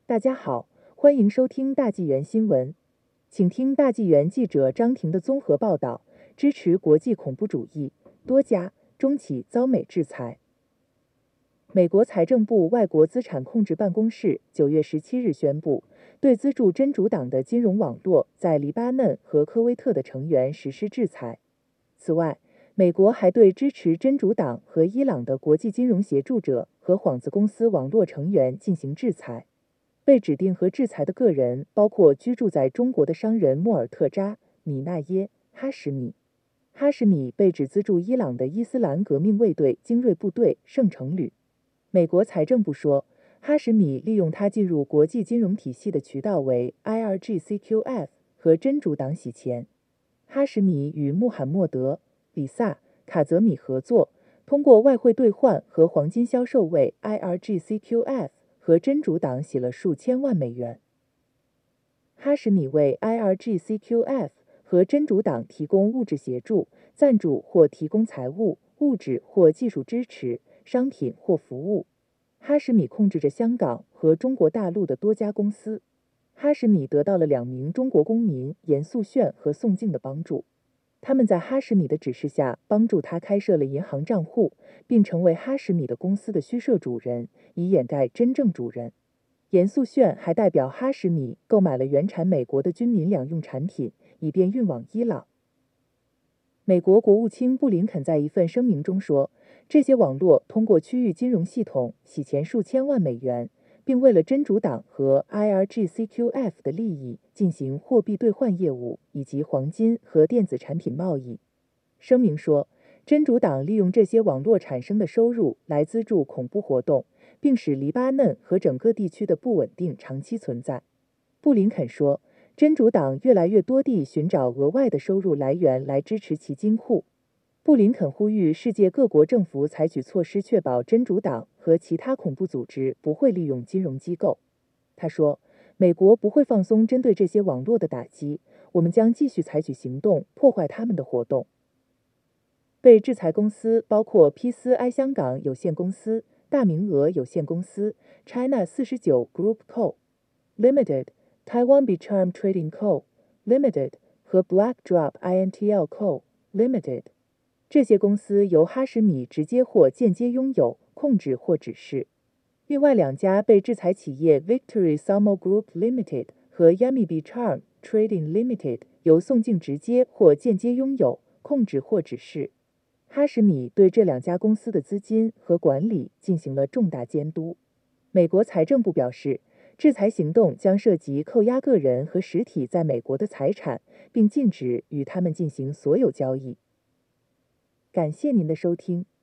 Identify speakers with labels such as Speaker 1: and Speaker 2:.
Speaker 1: 大家好，欢迎收听大纪元新闻，请听大纪元记者张婷的综合报道：支持国际恐怖主义，多家中企遭美制裁。美国财政部外国资产控制办公室9月17日宣布，对资助真主党的金融网络在黎巴嫩和科威特的成员实施制裁。此外，美国还对支持真主党和伊朗的国际金融协助者和幌子公司网络成员进行制裁。被指定和制裁的个人包括居住在中国的商人莫尔特扎·米纳耶·哈什米。哈什米被指资助伊朗的伊斯兰革命卫队精锐部队圣城旅。美国财政部说，哈什米利用他进入国际金融体系的渠道为 IRGCQF 和真主党洗钱。哈什米与穆罕默德·里萨·卡泽米合作，通过外汇兑换和黄金销售为 IRGCQF 和真主党洗了数千万美元。哈什米为 IRGCQF 和真主党提供物质协助、赞助或提供财务、物质或技术支持、商品或服务。哈什米控制着香港和中国大陆的多家公司。哈什米得到了2名中国公民严肃炫和宋静的帮助，他们在哈什米的指示下帮助他开设了银行账户，并成为哈什米的公司的虚设主人，以掩盖真正主人。严肃炫还代表哈什米购买了原产美国的军民两用产品，以便运往伊朗。美国国务卿布林肯在一份声明中说，这些网络通过区域金融系统洗钱数千万美元，并为了真主党和 IRGCQF 的利益进行货币兑换业务以及黄金和电子产品贸易。声明说，真主党利用这些网络产生的收入来资助恐怖活动，并使黎巴嫩和整个地区的不稳定长期存在。布林肯说，真主党越来越多地寻找额外的收入来源来支持其金库。布林肯呼吁世界各国政府采取措施，确保真主党和其他恐怖组织不会利用金融机构。他说，美国不会放松针对这些网络的打击，我们将继续采取行动，破坏他们的活动。被制裁公司包括批斯埃香港有限公司、大明俄有限公司、China 49 Group Co. Limited、Taiwan Bicharm Trading Co. Limited 和 Blackdrop INTL Co. Limited。这些公司由哈什米直接或间接拥有、控制或指示。另外2家被制裁企业 Victory Samo Group Limited 和 Yami Bicharm Trading Limited 由宋静直接或间接拥有、控制或指示。哈什米对这2家公司的资金和管理进行了重大监督。美国财政部表示，制裁行动将涉及扣押个人和实体在美国的财产，并禁止与他们进行所有交易。感谢您的收听。